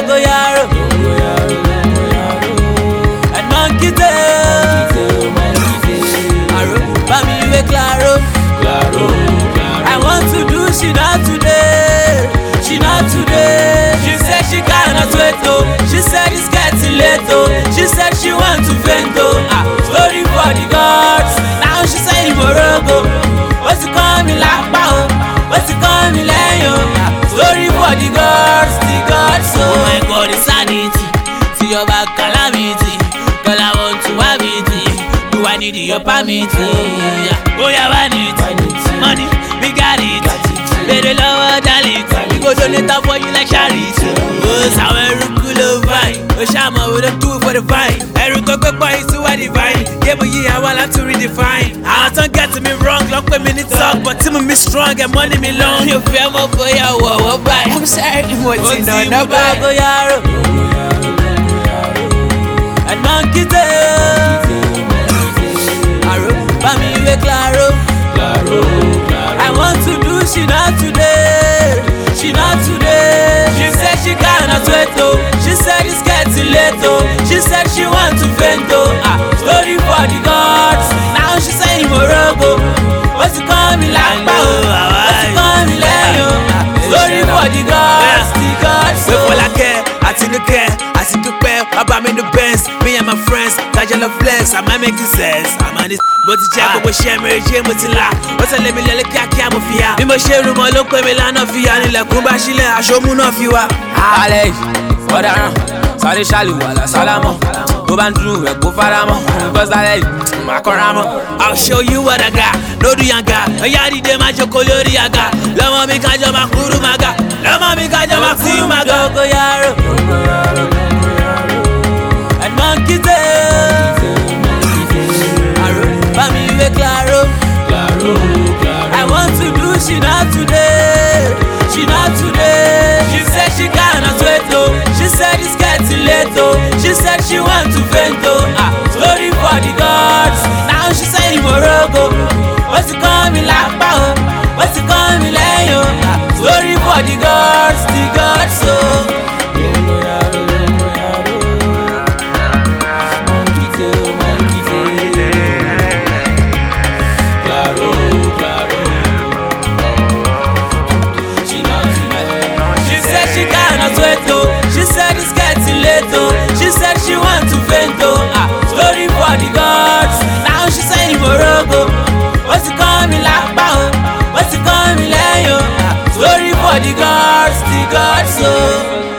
Dogoyaro, and monkey tail, Aro, Bami we claro. I want to do she not today, she not today. She said she cannot wait oh, she said it's getting late oh, she said she want to faint oh. Story for the gods, now she say Morogo. What's it coming like oh, what's it coming like oh. Story for the gods, oh my God, it's sanity. See your back calamity, girl I want to have it. Do I need your permit? Oh yeah, I need money, we got it. Better lower darling, we go donate for you like charity. Oh, sour cool vine, oh shama we don't do it for the vine. Every go boy is to a divine. Yeah, but yeah, I want to redefine. I don't get me wrong, long per minute talk, but Tim me strong and money me long. You feel my boy, I will buy. I'm sorry, what's in the Dogoyaro, and monkey tail, Aro, Bami we claro. I want to do she not today, she not today. She said she cannot wait oh, she said it's getting late oh, she said she want to faint oh. Story for the gods, now she saying Morogo. What's it coming like oh, what's it coming like oh. Story for the gods, so. Before I care, I think the care, I see the pair, about me the best. Me and my friends, Tajala flex, I might make it sense. I'm on this. But the jack will share Mary Jane with the lie. What's a let me let a cat camofia? You must share room or look with me land of you and la Kumba Shile. I show moon of you. Allez, what are Sally Shally Walla Salamo? Go Bandru, go Faramo, because I like Macoramo. I'll show you what I got. No do yanga, a yadi de macho colori aga. Lama mi kaja makuru maga. Lama mi kaja makuru maga. Dogoyaro, and monkey tail, Bami we claro. I want to do she not today, she not today. She said she cannot wait oh, she said it's getting late oh, she said she want to faint oh. Story for the gods, now she say Morogo. What's it coming like oh, what's it coming like oh. Story for the gods, so. She said it's getting late oh, she said she want to faint oh. Story for the gods, now she saying Morogo. What's it coming like oh, what's it coming like oh. Story for the gods, so.